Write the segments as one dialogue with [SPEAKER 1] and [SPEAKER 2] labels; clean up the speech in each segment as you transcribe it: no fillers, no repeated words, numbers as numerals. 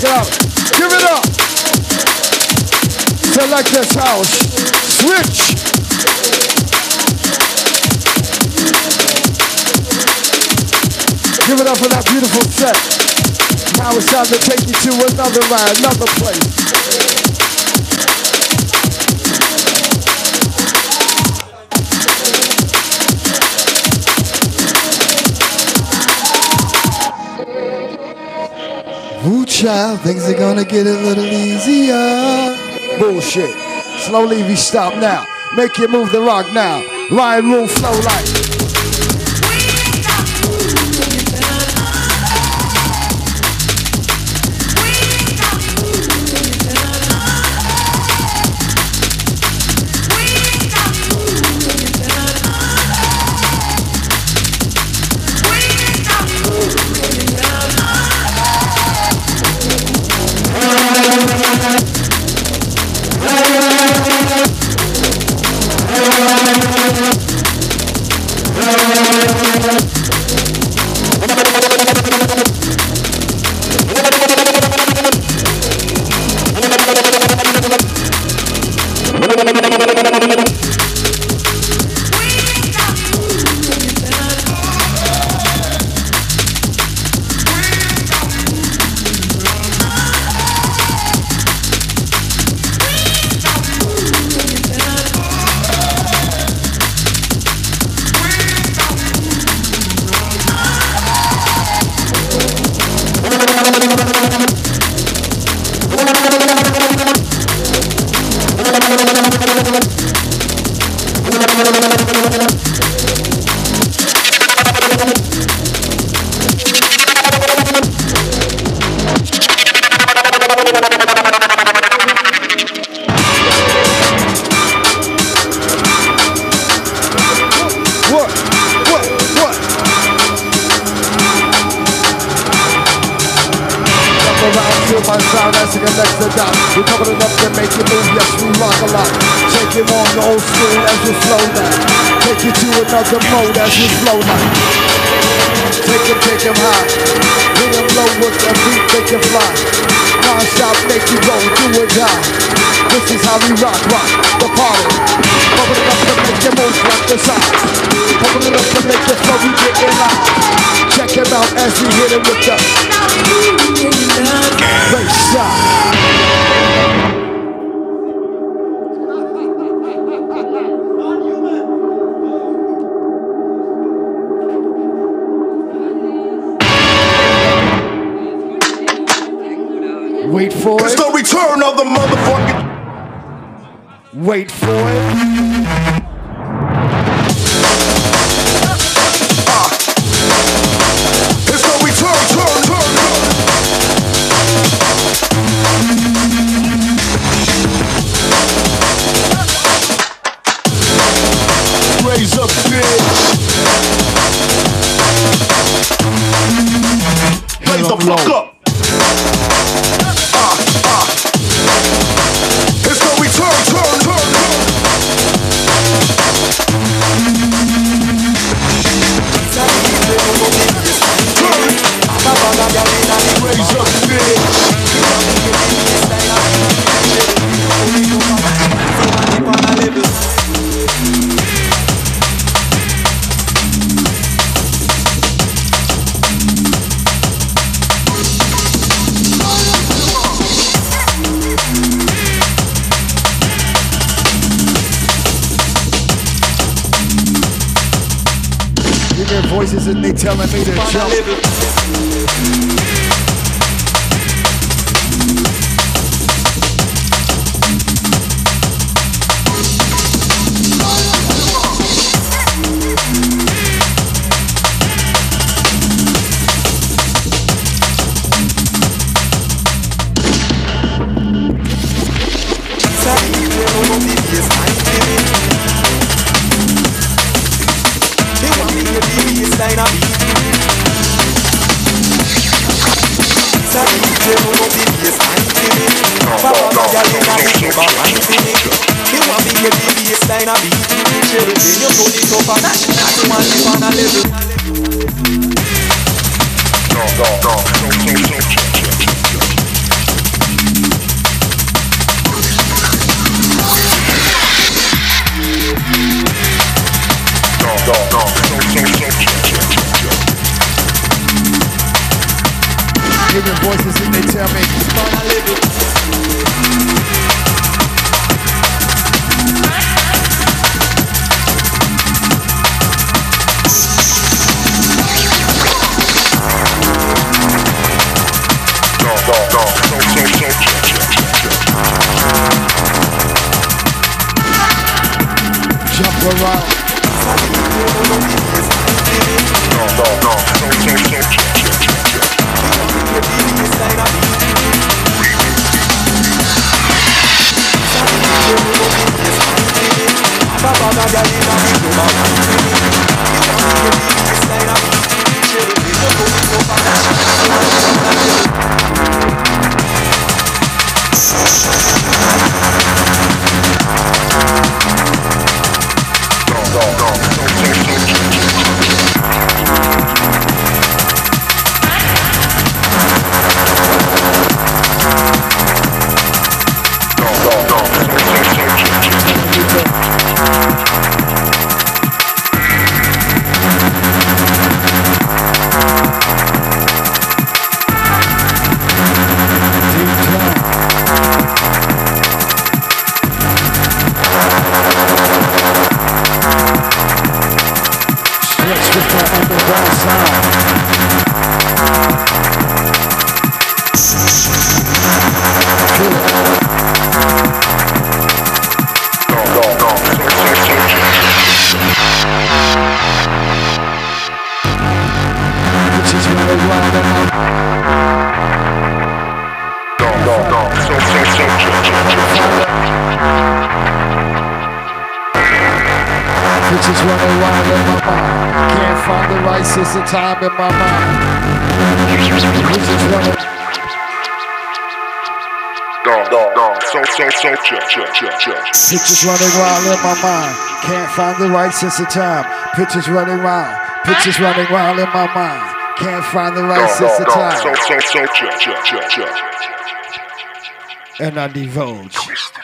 [SPEAKER 1] Check it out. Give it up. Select this house. Switch. Give it up for that beautiful set. Now it's time to take you to another line, another place. Woo child, things are gonna get a little easier. Bullshit. Slowly we stop now. Make it move the rock now. Ryan room flow like. We're coming enough to make you move, yes, we rock a lot. Take it on the old school as you slow down. Take you to another mode as you flow now. Take him high. Hit him low with the beat, make him fly. Non-stop, make you go, do or die. This is how we rock the party. Pumping it up to make you move from the side. Pumping it up to make you flow, we get in line. Check him out as we hit him with the bass shot. Wait for it. It's the return of the motherfucking. Wait for it. It's the return, Raise up, bitch. Raise the fuck up. Voices and they telling me to jump. Hearing voices and they tell me, man, I live it. Jump around. It's the time in my mind. Which is running. Pictures running wild in my mind. Can't find the right sense of time. Pictures running wild. Pictures running wild in my mind. Can't find the right sense of time. And I divulge.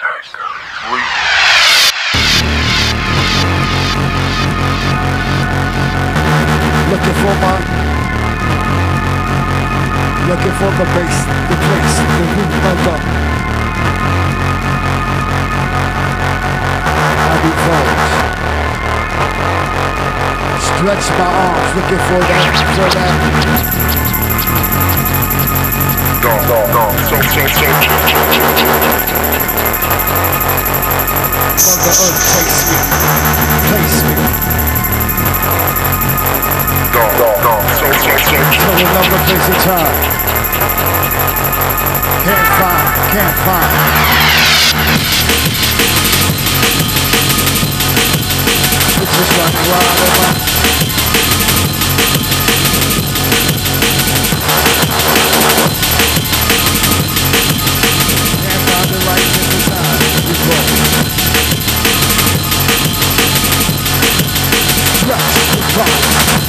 [SPEAKER 1] Looking for the base, the place, the root of the. I divulge. Stretch my arms, looking for that. Mother Earth takes me, place me. So another place of time. Can't find. It's just like wild in my. Can't find the right place of time. Stretch the clock.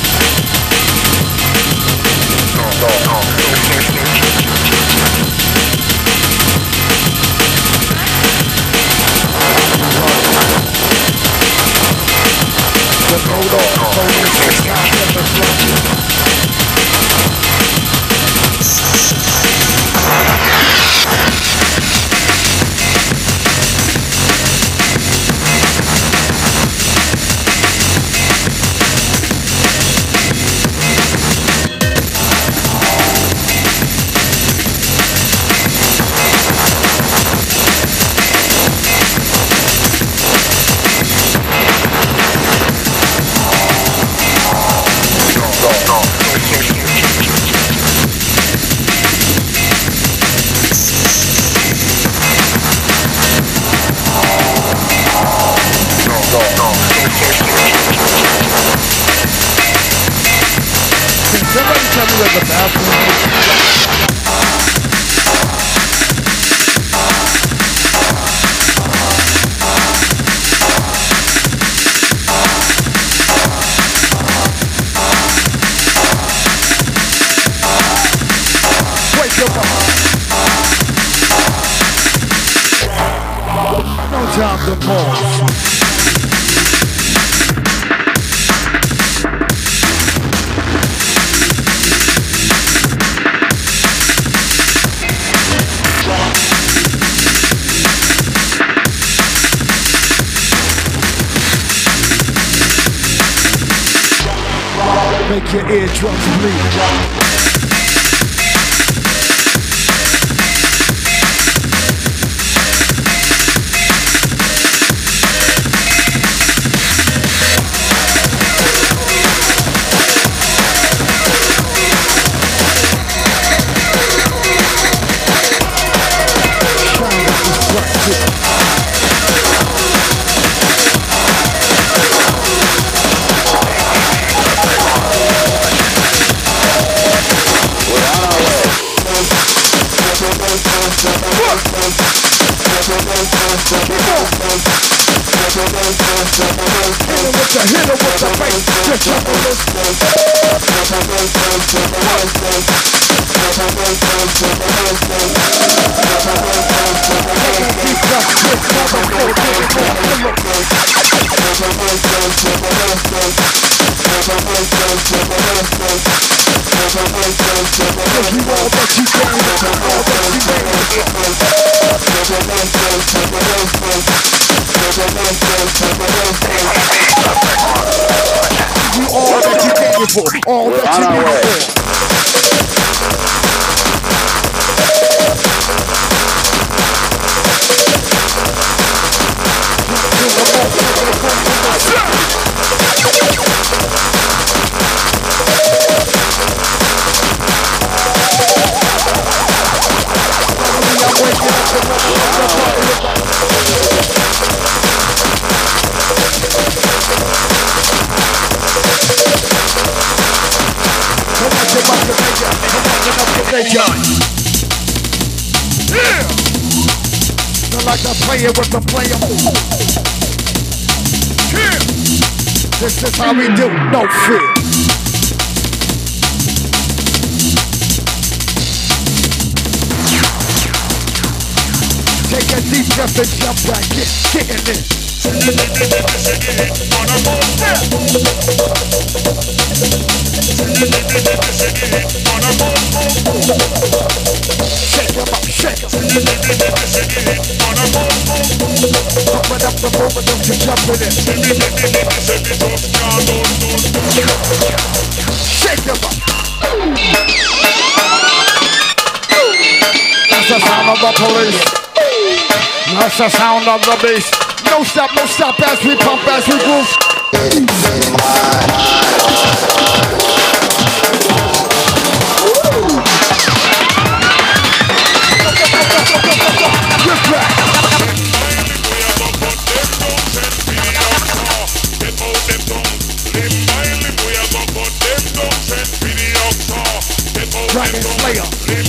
[SPEAKER 1] Somebody tell me where the bathroom is. Wake up. No time to pause. Make your eardrums bleed. All that you need for. Like a player with the player. This is how we do, no fear. Take a deep breath and jump back in, kicking it. Shake 'em up, shake 'em. Open up the moment, don't you jump in it. Shake 'em up. That's the sound of the police. That's the sound of the beast. No stop as we pump, as we groove. Dragon Slayer.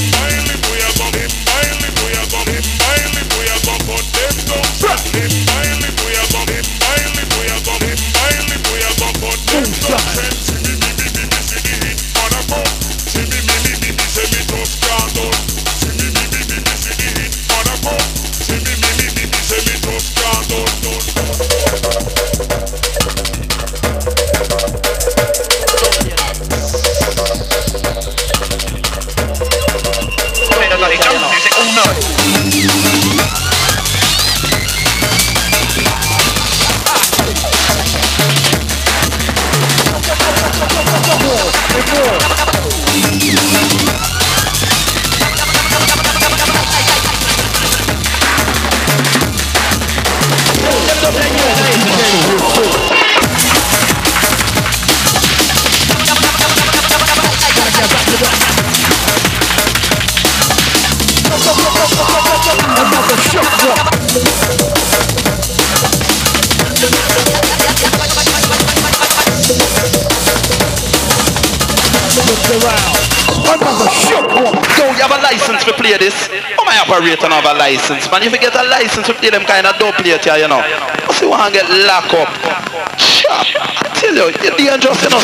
[SPEAKER 2] Don't you have a license to play this? How my operator have a license, man? If you get a license to play them kind of dope plate here, you know. So you want to get locked up. Sharp. I tell you, you're dangerous, you know.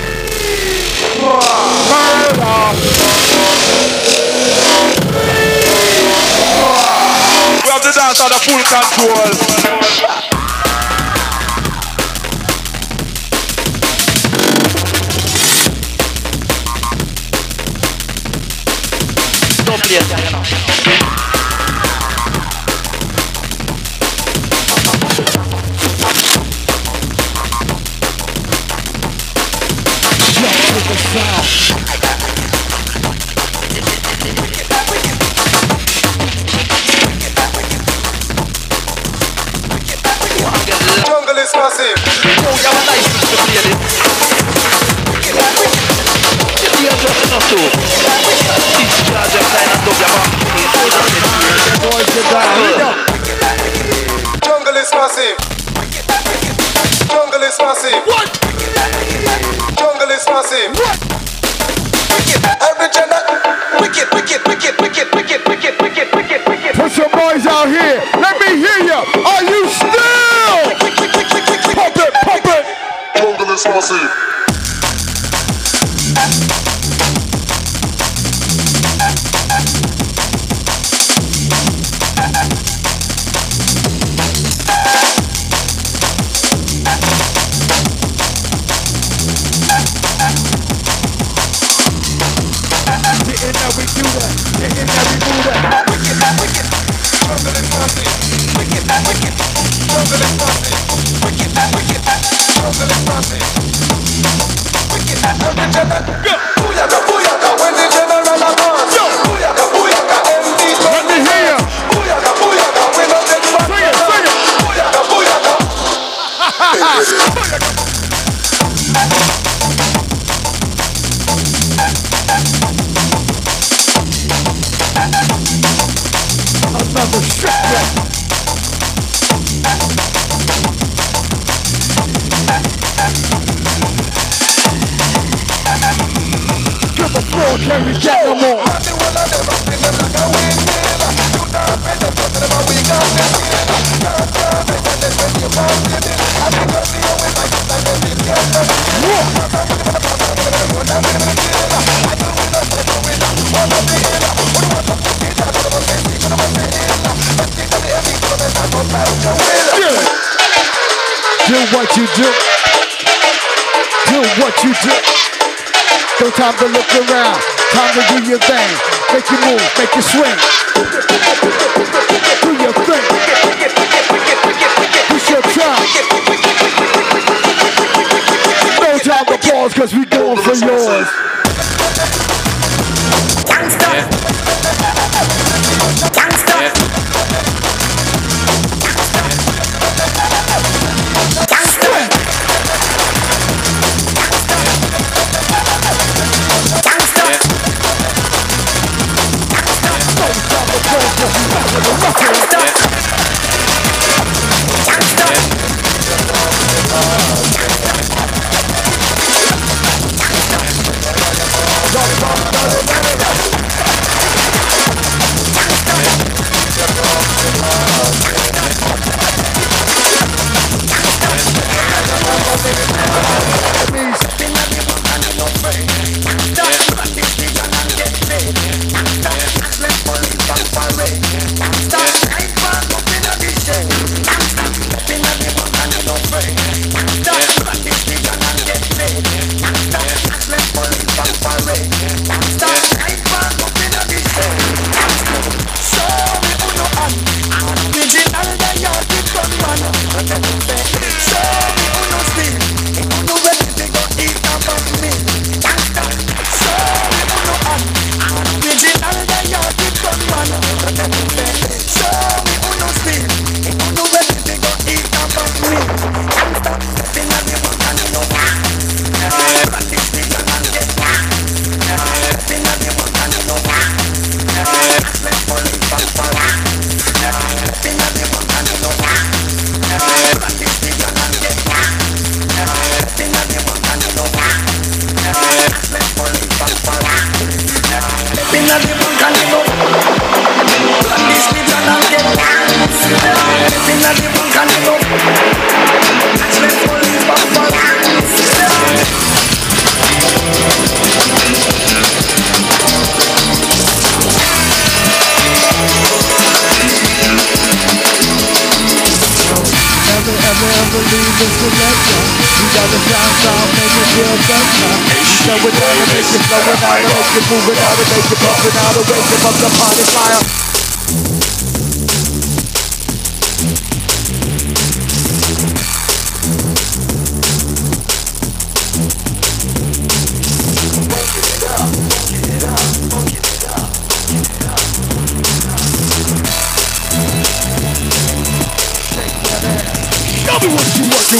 [SPEAKER 2] We have the dance under full control. Don't play it, you know.
[SPEAKER 1] the sound.
[SPEAKER 3] Jungle is massive.
[SPEAKER 2] Oh, you have a license to play this. You're just enough to. This charge of kind of dub your back.
[SPEAKER 1] Boys, get down.
[SPEAKER 3] Jungle is massive. Jungle is massive.
[SPEAKER 1] What?
[SPEAKER 3] Jungle is massive.
[SPEAKER 1] What?
[SPEAKER 3] Every gender. Wicked, wicked, wicked, wicked, wicked, wicked, wicked, wicked, wicked.
[SPEAKER 1] Put some boys out here. Let me hear you. Are you still? Pump it, pump it.
[SPEAKER 3] Jungle is massive.
[SPEAKER 1] Getting that we do that. Getting that we do that.
[SPEAKER 3] Wicked, wicked. Jungle is massive. Wicked, wicked. Jungle is massive. Wicked, wicked. Jungle is massive. Wicked, every gender. Booyaka, booyaka, when the general advance. Booyaka, booyaka, MD.
[SPEAKER 1] Let me hear you.
[SPEAKER 3] Booyaka, booyaka, we don't take back.
[SPEAKER 1] Sing it, sing it.
[SPEAKER 3] Booyaka, booyaka.
[SPEAKER 1] Another shot. Give the floor, can we get no more? Do what you do. Do what you do. No time to look around. Time to do your thing. Make you move, make you swing. Do your thing. Push your time. No time to pause, cause we going for yours.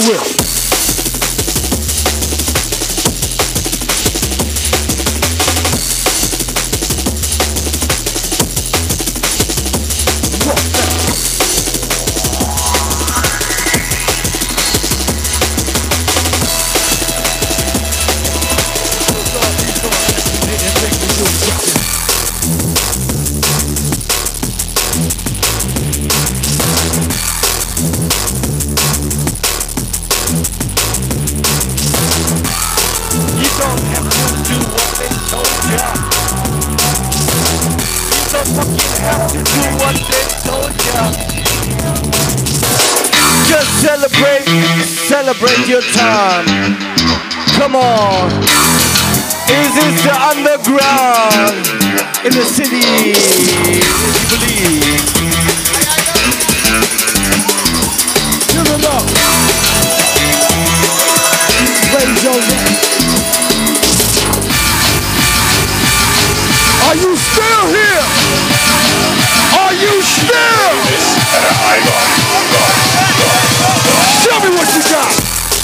[SPEAKER 1] will. Celebrate your time. Come on. Is this the underground in the city? You believe? Give it up. Raise your hand. Are you still here? Are you still? Tell me what you got.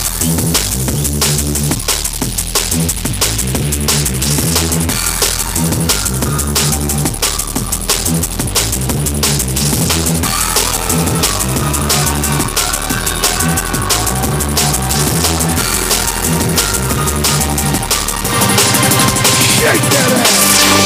[SPEAKER 1] Shake that ass.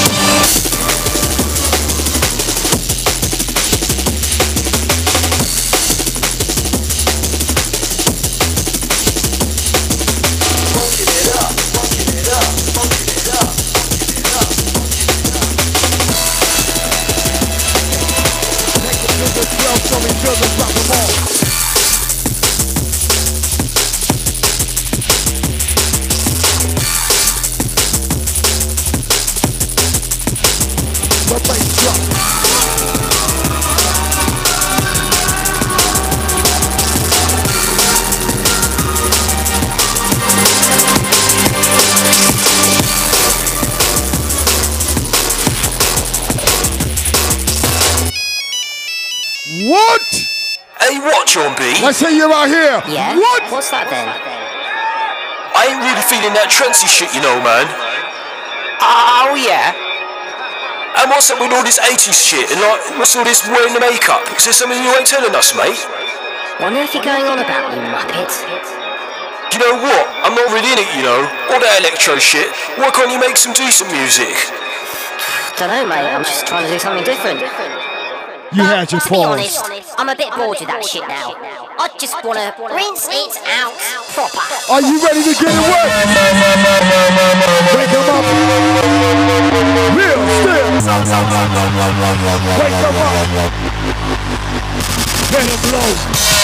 [SPEAKER 4] John B.
[SPEAKER 1] Let's say you're out here.
[SPEAKER 5] Yeah?
[SPEAKER 1] What?
[SPEAKER 5] What's that then?
[SPEAKER 4] I ain't really feeling that trancy shit, you know, man.
[SPEAKER 5] Oh, yeah?
[SPEAKER 4] And what's up with all this 80s shit? And like, what's all this wearing the makeup? Is there something you ain't telling us, mate?
[SPEAKER 5] Wonder if you're going on about, you muppet.
[SPEAKER 4] You know what? I'm not really in it, you know. All that electro shit. Why can't you make some decent music?
[SPEAKER 5] Dunno, mate. I'm just trying to do something different.
[SPEAKER 1] You had your
[SPEAKER 5] To be
[SPEAKER 1] pause.
[SPEAKER 5] honest, I'm a bit bored with that shit now. I just want to rinse it out proper.
[SPEAKER 1] Are you ready to get it wet? Wake 'em up. Real still. Wake 'em up. Let 'em blow.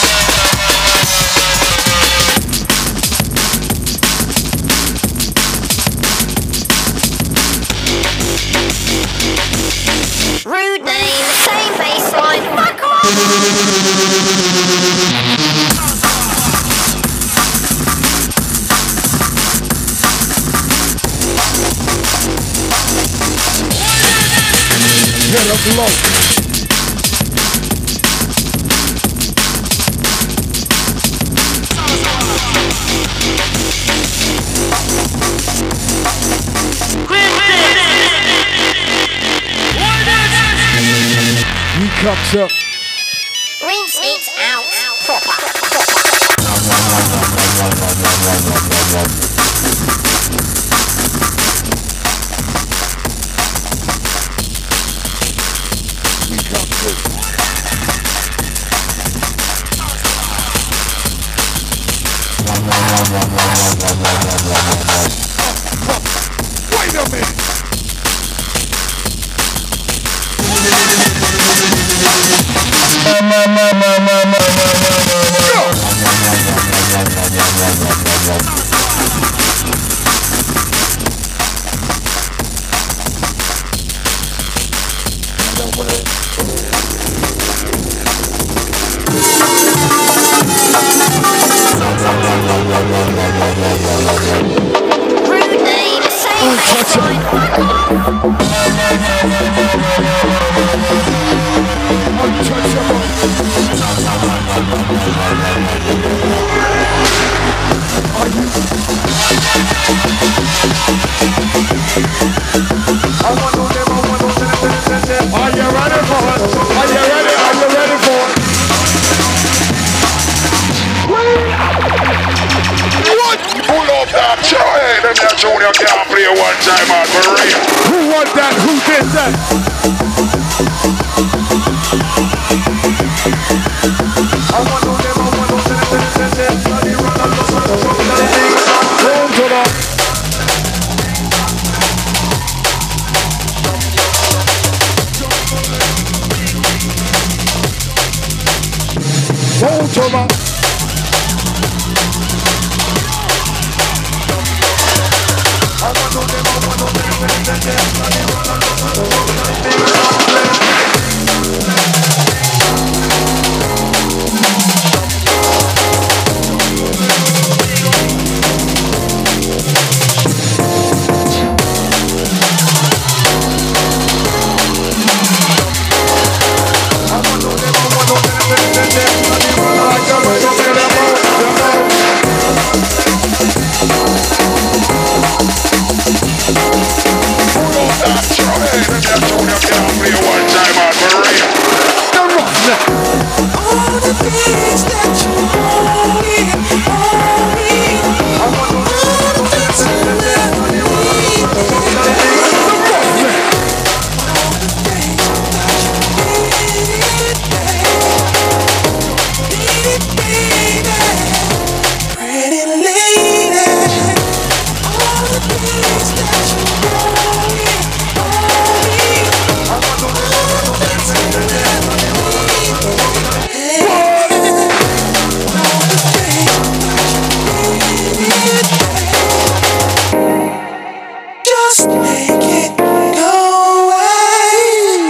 [SPEAKER 5] Rude name, same baseline, fuck off!
[SPEAKER 1] Let 'em blow. He comes up.
[SPEAKER 5] Rinse it out proper.
[SPEAKER 1] He comes up. Wait a minute.
[SPEAKER 5] Rude name, same baseline, fuck off!
[SPEAKER 1] Untouchable.
[SPEAKER 6] Junior can't play one time out for real.
[SPEAKER 1] Who want that? Who did that? Roll to the
[SPEAKER 6] Junior can't play one time out for real.
[SPEAKER 3] All the things that you wanted, all the things you never needed, all the things that you needed, baby, pretty lady, all the things that you wanted, all the things you never just make it go away.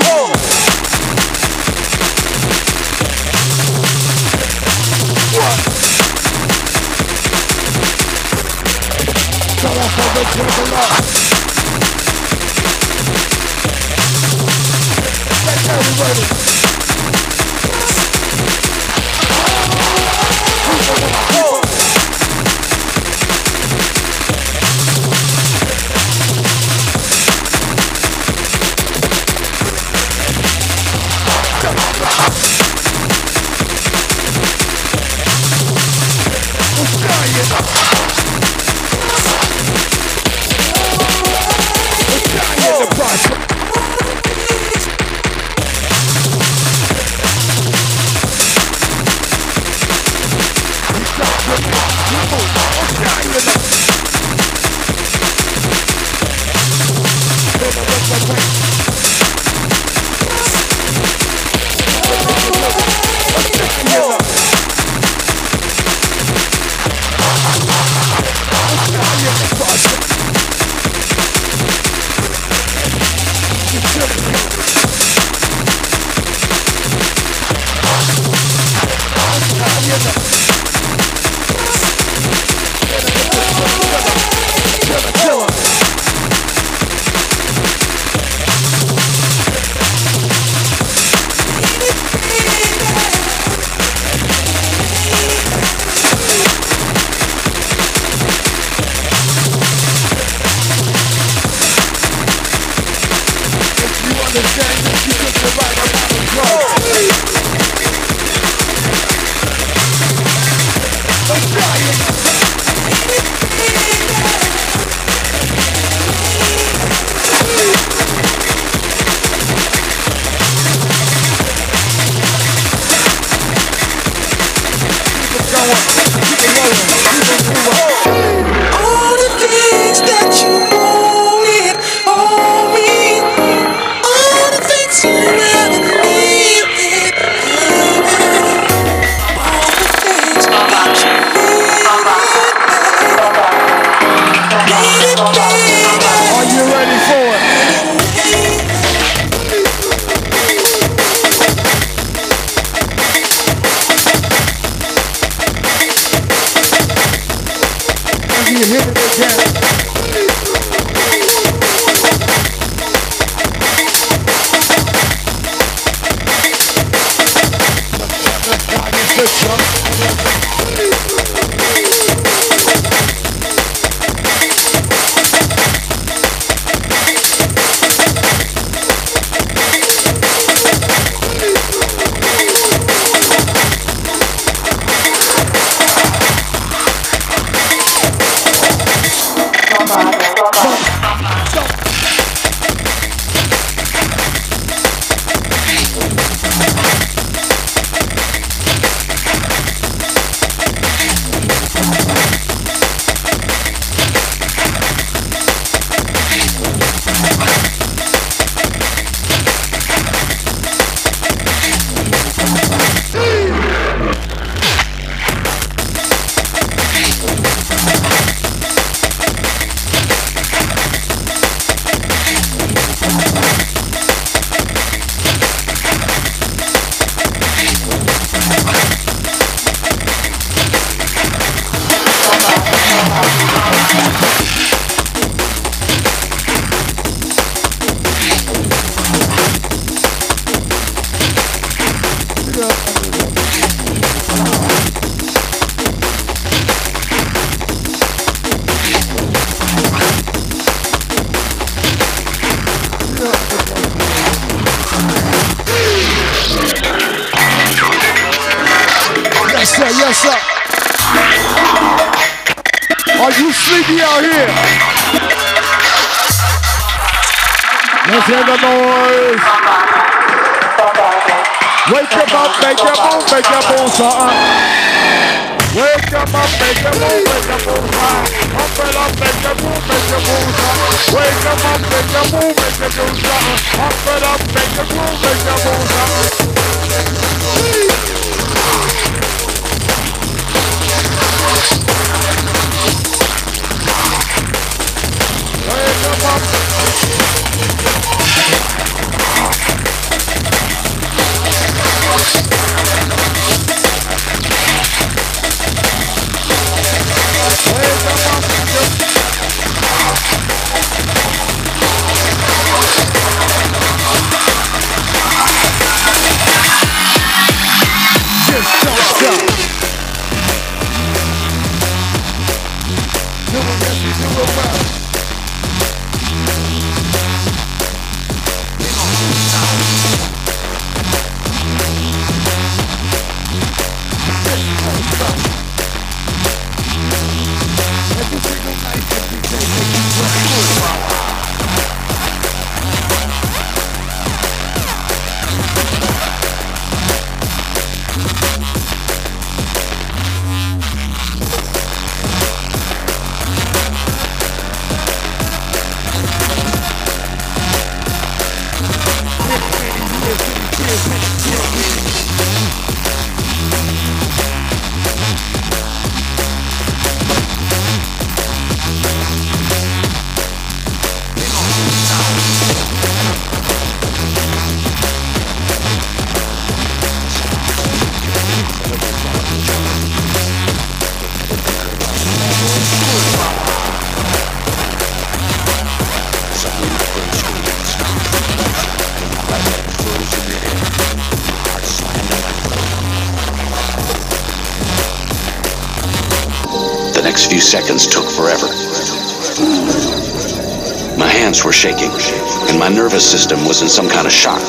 [SPEAKER 3] All the things that you wanted, all me, all the things you never needed, all the things that you needed, baby.
[SPEAKER 1] Are you ready for it? You hit it again. What's up? Are you sleepy out here? Let's hear the noise. Wake them up, make your move, something. Wake them up, make your move, something. Up and up, make your move, something. Wake them up, make your move, something. Up and up, make your move, something. Wake them up.
[SPEAKER 7] Few seconds took forever. My hands were shaking, and my nervous system was in some kind of shock.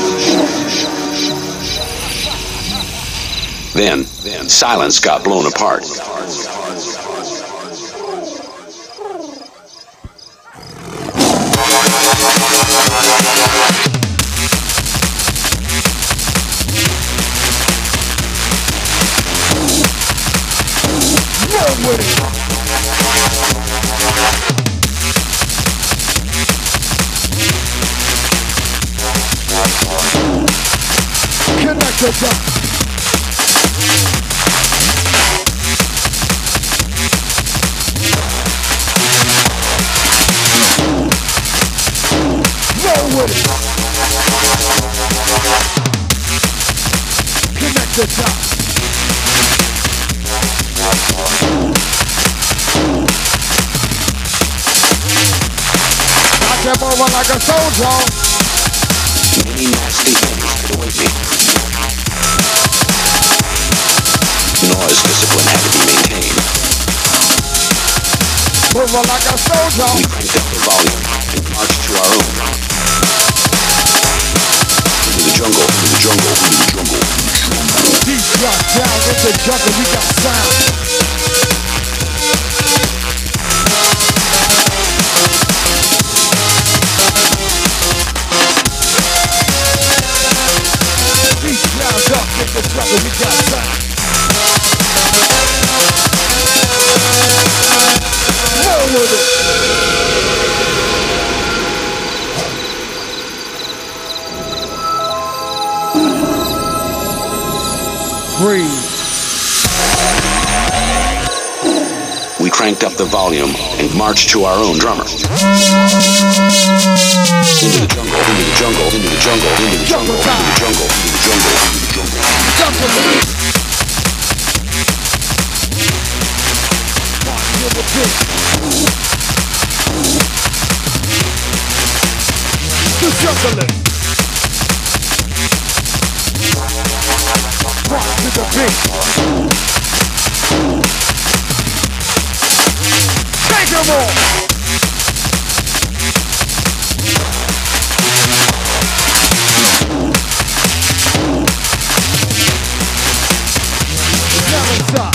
[SPEAKER 7] Then, silence got blown apart.
[SPEAKER 1] Connect the dots. I kept over like a soldier.
[SPEAKER 7] Many nasty things could await me. Noise discipline had to be maintained.
[SPEAKER 1] Over like a soldier.
[SPEAKER 7] We cranked up the volume and marched to our own. Into the jungle, into the jungle, into the jungle.
[SPEAKER 1] Deep drop down in the jungle, we got sound. Deep clouds up in the jungle, we got sound. Roll with it. Breathe.
[SPEAKER 7] We cranked up the volume and marched to our own drummer. Into the jungle, into the jungle, into the jungle, into the jungle, into the jungle, into the jungle, into the jungle.
[SPEAKER 1] The jungle. Rock to the beat. Take them all. Never stop.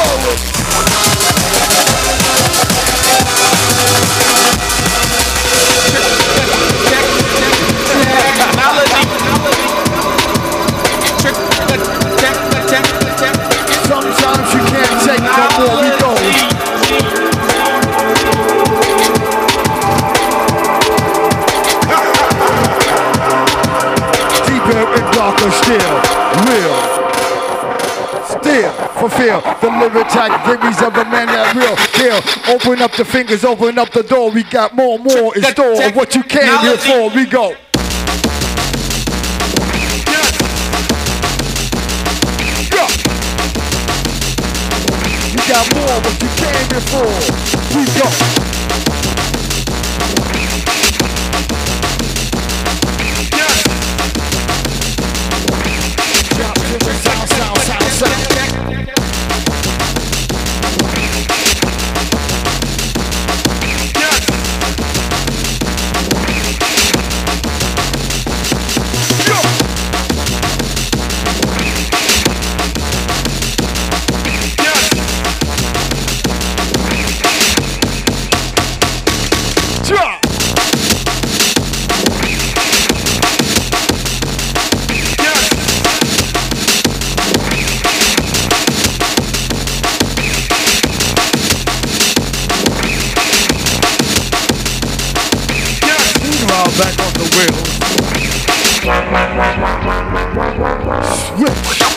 [SPEAKER 1] Sometimes you can't take no more, we go. Deeper and darker still, real. Still fulfill the lyric categories of a man that real kill. Open up the fingers, open up the door. We got more in store of what you came here for. We go. We got more what you came here for. We go. Sound. Back on the wheels. Switch.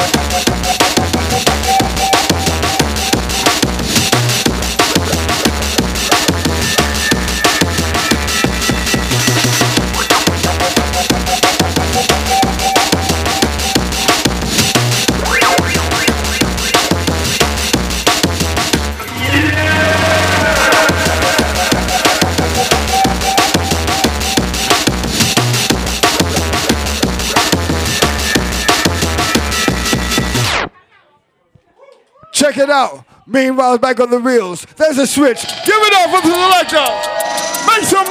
[SPEAKER 1] Check it out. Meanwhile, back on the reels. There's a switch. Give it up for the selector. Make some